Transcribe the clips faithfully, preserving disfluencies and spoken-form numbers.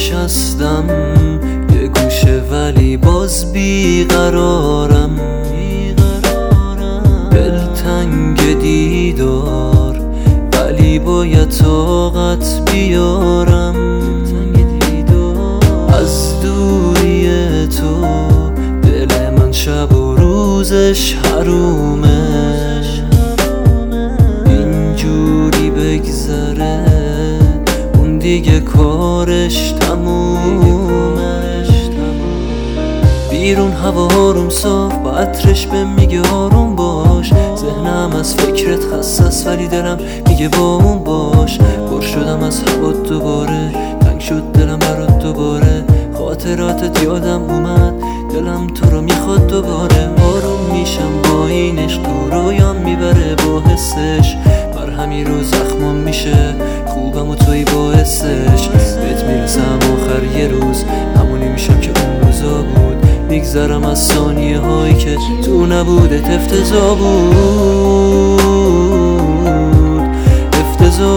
نشستم یه گوشه ولی باز بیقرارم، دلتنگ دیدار ولی باید طاقت بیارم. از دوری تو دل من شب و روزش حرومه، اینجوری بگذره اون دیگه کارش تمومه. بیرون هوا آروم صاف با عطرش به میگه آروم باش، ذهنم از فکرت خسته است ولی دلم میگه با اون باش. پر شدم از هوات دوباره، تنگ شد دلم برات دوباره، خاطراتت یادم اومد دلم تو رو میخواد دوباره. آروم میشم با این عشق تو رویام میبره با حسش، بر همین روز زخمم میشه خوبم و توی باعثش. بهت میرسم آخر یه روز همونی میشم که اون روزا بود، میگذرم از ثانیه هایی که تو نبودت. افتضاح بود افتضاح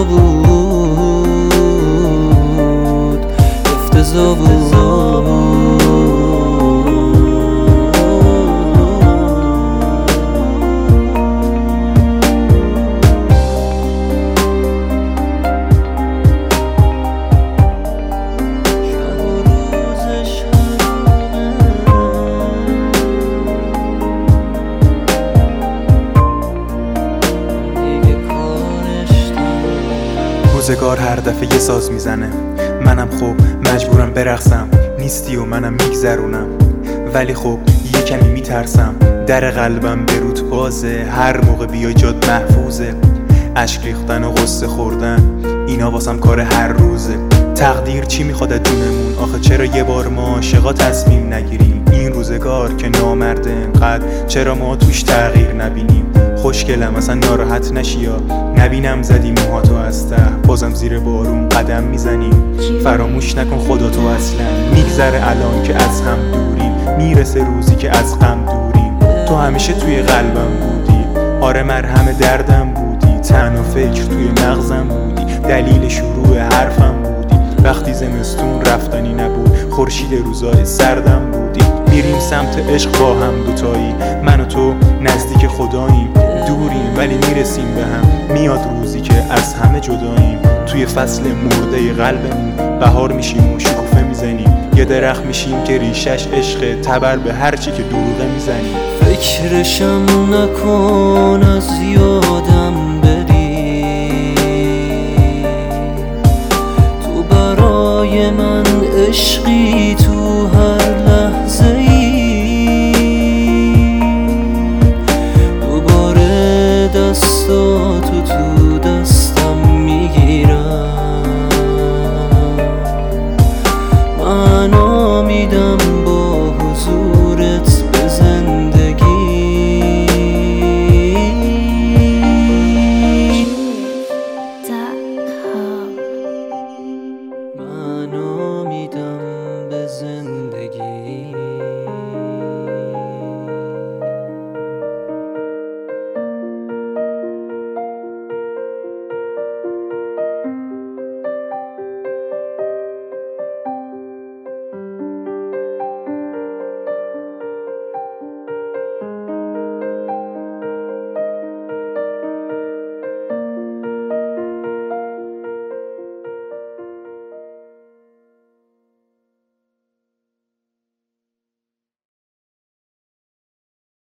بود افتضاح بود. روزگار هر دفعه یه ساز میزنه، منم خب مجبورم برقصم، نیستی و منم میگذرونم. ولی خب یه کمی میترسم، در قلبم به روت بازه، هر موقع بیای جاد محفوظه. اشک ریختن و غصه خوردن اینا واسم کار هر روزه. تقدیر چی میخواد از جونمون؟ آخه چرا یه بار ما عاشقا تصمیم نگیریم؟ این روزگار که نامرده انقدر، چرا ما توش تغییر نبینیم؟ خوشگلم اصلا ناراحت نشی یا نبینم زدی موهاتو از ته، بازم زیر بارون قدم میزنیم. فراموش نکن خدا تو اصلا، میگذره الان که از هم دوریم، میرسه روزی که از غم دوریم. تو همیشه توی قلبم بودی، آره مرهم دردم بودی، تن و فکر توی مغزم بودی، دلیل شروع حرفم بودی. وقتی زمستون رفتنی نبود، خورشید روزای سردم بودی. میریم سمت عشق با هم دوتایی، من و تو نزدیک خداییم، دوریم ولی میرسیم به هم. میاد روزی که از همه جداییم، توی فصل مرده قلبمون بهار میشیم و شکوفه میزنیم. یه درخت میشیم که ریشش عشقه، تبر به هرچی که دروغه میزنیم. فکرشم نکن از یادم بری، تو برای من عشقی تو هر